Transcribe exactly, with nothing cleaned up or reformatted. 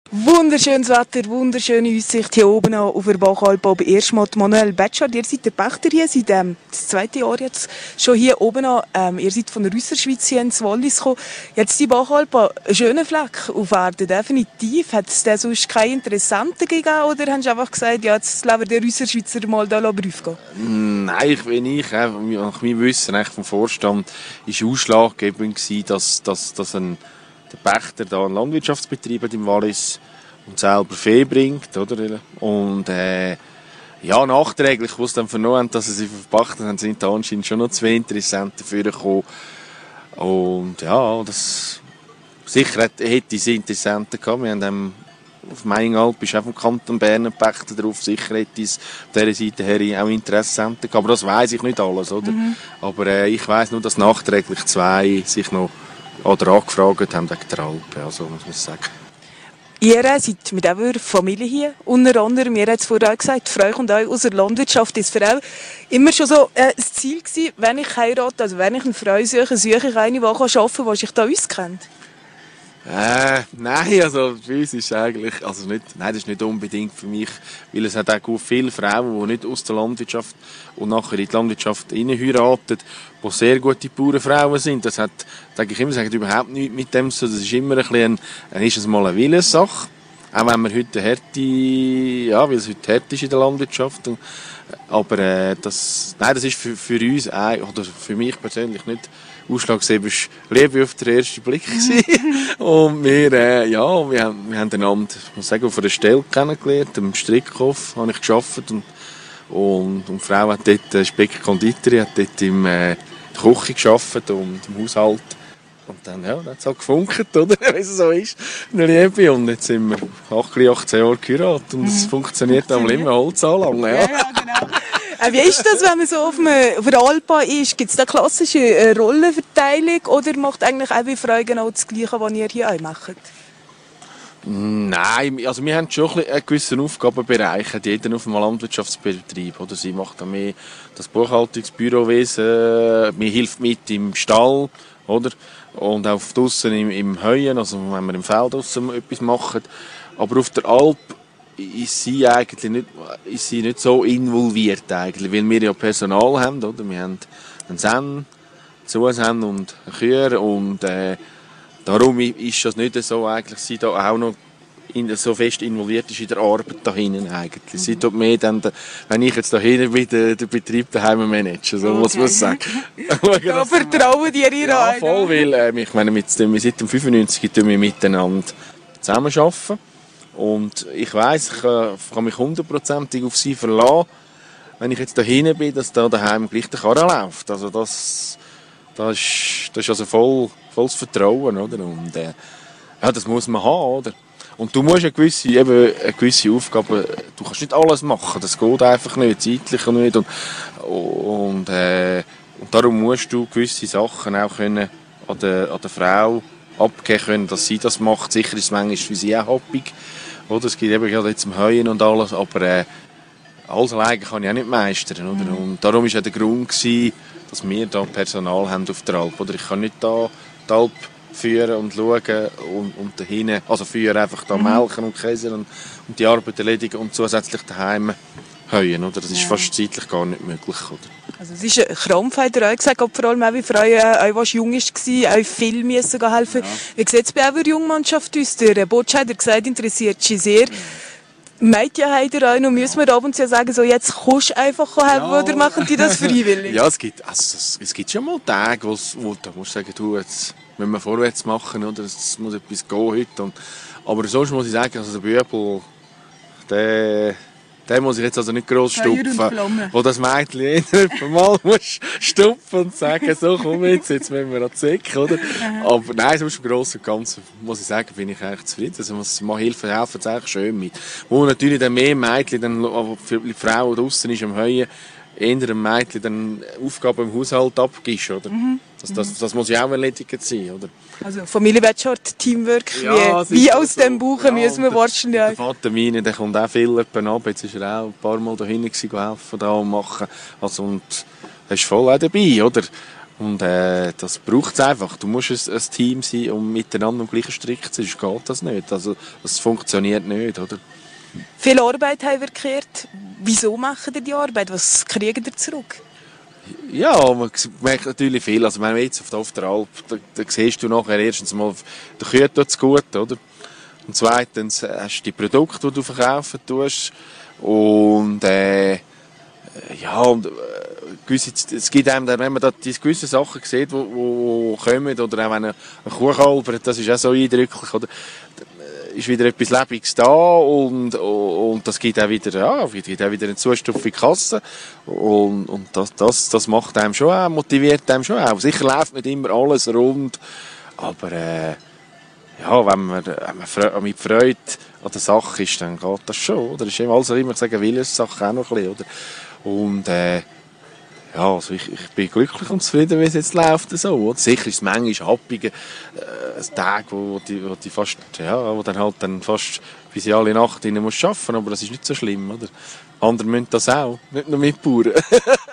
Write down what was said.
Wunderschönes Wetter, wunderschöne Aussicht hier oben auf der Bachalp. Aber erstmal Manuel Betschart, ihr seid der Pächter hier, seit ähm, das zweite Jahr jetzt schon hier oben an. Ähm, ihr seid von der Rüsserschweiz hier ins Wallis gekommen. Jetzt die Bachalp, ein schöner Fleck auf Erde, definitiv. Hat es da sonst keine Interessenten gegeben oder haben sie einfach gesagt, ja, jetzt lassen wir den Rüsserschweizer mal da prüfen? Nein, ich will nicht. Nach meinem Wissen vom Vorstand war ausschlaggebend, dass, dass, dass ein der Pächter da einen Landwirtschaftsbetrieb hat im Wallis und selber Vieh bringt, oder? Und äh, ja, nachträglich, wo sie dann vernommen haben, dass sie sich verpachtet haben, sind da anscheinend schon noch zwei Interessenten dafür gekommen. Und ja, das sicher hätte es Interessenten gehabt. Wir haben auf Maingalp ist auch vom Kanton Bern ein Pächter drauf. Sicher hätte es auf dieser Seite her auch Interessenten gehabt. Aber das weiss ich nicht alles, oder? Mhm. Aber äh, ich weiss nur, dass nachträglich zwei sich noch oder angefragt haben wegen der Alpen, also muss man sagen. Ihr seid mit eurer Familie hier, unter anderem, ihr habt es vorhin auch gesagt, für euch und euch aus der Landwirtschaft ist für euch immer schon so äh, das Ziel gewesen, wenn ich heirate, also wenn ich eine Frau suche, suche ich eine, die arbeiten kann, die sich da auskennt? Äh, nein, also für uns ist eigentlich, also nicht, nein, das ist nicht unbedingt für mich, weil es hat auch viele Frauen, die nicht aus der Landwirtschaft und nachher in die Landwirtschaft heiraten, die sehr gute Bauernfrauen sind. Das hat, denke ich immer, das hat überhaupt nichts mit dem zu. Das ist immer ein bisschen, ein, ist es mal eine Willenssache. Auch wenn wir heute Härte, ja, weil es heute hart ist in der Landwirtschaft. Aber äh, das, nein, das ist für, für uns, äh, oder für mich persönlich nicht ausschlaggebend. Es war Liebe auf den ersten Blick. Und wir, äh, ja, wir haben, wir haben einander, ich muss sagen, auf einer Stelle kennengelernt. Im Strickhof habe ich gearbeitet. Und, und, und die Frau hat dort, äh, Speck Konditorei, hat dort im, äh, Küche gearbeitet und im Haushalt. Und dann, ja, dann hat es halt gefunkt, oder? Wie es so ist. Eine Liebe. Und jetzt sind wir achtzehn Jahre geheiratet. Und es mhm. funktioniert am immer Holz anlangen. Ja, ja, genau. Äh, wie ist das, wenn man so auf, einem, auf einer Alpa ist? Gibt es da klassische äh, Rollenverteilung oder macht eigentlich auch wie Frau genau das Gleiche, was ihr hier auch macht? Nein, also wir haben schon einen gewissen Aufgabenbereich, jeder auf einem Landwirtschaftsbetrieb. Oder? Sie macht dann mehr das Buchhaltungsbürowesen, mir hilft mit im Stall, oder? Und auch draussen im, im Heuen, also wenn wir im Feld draussen etwas machen. Aber auf der Alp ist sie eigentlich nicht, ist sie nicht so involviert, eigentlich, weil wir ja Personal haben. Oder? Wir haben einen Senn, Zusen und Kühe und äh, darum ist das nicht so, eigentlich, sie da auch noch in, so fest involviert ist in der Arbeit da hinten eigentlich. Mhm. Sie tut mehr dann, wenn ich jetzt da hinten bin, den, den Betrieb daheim managen, so okay. muss man sagen. Da vertrauen die ihr Ja, voll, weil äh, ich meine, mit, seit dem fünfundneunzig tun wir miteinander zusammenarbeiten. Und ich weiss, ich äh, kann mich hundertprozentig auf sie verlassen, wenn ich jetzt da hinten bin, dass da daheim gleich der Karren läuft. Also das, das, ist, das ist also voll, volles Vertrauen, oder? Und äh, ja, das muss man haben, oder? Und du musst eine gewisse, eben eine gewisse Aufgabe, du kannst nicht alles machen, das geht einfach nicht, zeitlich nicht. Und, und, äh, und darum musst du gewisse Sachen auch können an der, an der Frau abgeben können, dass sie das macht. Sicher ist es manchmal für sie auch happig. Oder? Es gibt eben gerade jetzt im Heuen und alles, aber äh, alles alleine kann ich auch nicht meistern. Oder? Mhm. Und darum war ja der Grund gewesen, dass wir da Personal haben auf der Alp. Oder ich kann nicht da die Alp führen und schauen und, und dahinten, also führen einfach da mhm. melken und käsen und, und die Arbeit erledigen und zusätzlich daheim heuen. Oder? Das ist ja. fast zeitlich gar nicht möglich. Oder? Also es ist ein Krampf, hat er auch gesagt, vor allem auch wie Frauen, auch jung war, auch viel müssen helfen. Ja. Wie sieht es bei eurer Jungmannschaft aus? Der Botsch hat gesagt, interessiert sich sehr. Ja. Mädchen haben ihr auch noch, müssen wir ab und zu sagen, so, jetzt kannst du einfach helfen, ja. oder machen die das freiwillig? Ja, es gibt, also, es, es gibt schon mal Tage, wo, wo du musst sagen, du, jetzt müssen wir vorwärts machen, oder? Es muss etwas gehen heute. Und, aber sonst muss ich sagen, also der Bübel, der... Den muss ich jetzt also nicht gross stupfen. Wo das Mädchen jedes Mal muss stupfen und sagen, so komm jetzt, jetzt müssen wir an die Säcke, oder? Aber nein, sonst im Großen und Ganzen, muss ich sagen, bin ich eigentlich zufrieden. Also, was mal helfen, helfen es eigentlich schön mit. Wo natürlich dann mehr Mädchen, dann, für die Frau draussen ist am Heuen, eher ein Mädchen dann Aufgaben im Haushalt abgibst, oder? Mhm. Das, das, das muss ja auch erledigt sein, oder? Also Familie Betschart, Teamwork, ja, wie, wie aus so, dem Buch ja, müssen wir wahrscheinlich. Der, der Vater meine, der kommt auch viel ab. Jetzt ist er auch ein paar Mal da hinten gewesen, helfen da und machen. Also, und er ist voll auch dabei, oder? Und äh, das braucht es einfach. Du musst ein, ein Team sein und miteinander am gleichen Strick zu sein, sonst geht das nicht. Also, das funktioniert nicht, oder? Viel Arbeit haben wir gekehrt. Wieso machen ihr die Arbeit? Was kriegen ihr zurück? Ja, man merkt natürlich viel. Also, wenn wir jetzt auf der, auf der Alp, da, da siehst du nachher erstens mal, der Kühe tut es gut, oder? Und zweitens hast du die Produkte, die du verkaufen tust. Und, äh, ja, und, äh, gewisse, es gibt einem, wenn man da diese gewisse Sachen sieht, die wo, wo kommen, oder auch wenn ein Kuh albert, das ist auch so eindrücklich, oder? Ist wieder etwas Lebendiges da und, und das gibt auch wieder, ja, gibt auch wieder eine zustufige Kasse und, und das, das, das macht einem schon auch, motiviert einem schon auch. Sicher läuft nicht immer alles rund, aber äh, ja, wenn man, wenn man Fre- mit Freude an der Sache ist, dann geht das schon. Oder? Das ist also immer sagen, Willenssache auch noch ein bisschen, oder? Und äh, ja, also ich, ich bin glücklich und zufrieden, wie es jetzt läuft. So, oder? Sicher ist es manchmal happige äh, Tag, wo, wo, die, wo, die fast, ja, wo dann halt dann fast bis in alle Nacht rein musst arbeiten, aber das ist nicht so schlimm. Oder? Andere müssen das auch, nicht nur mit Bauern.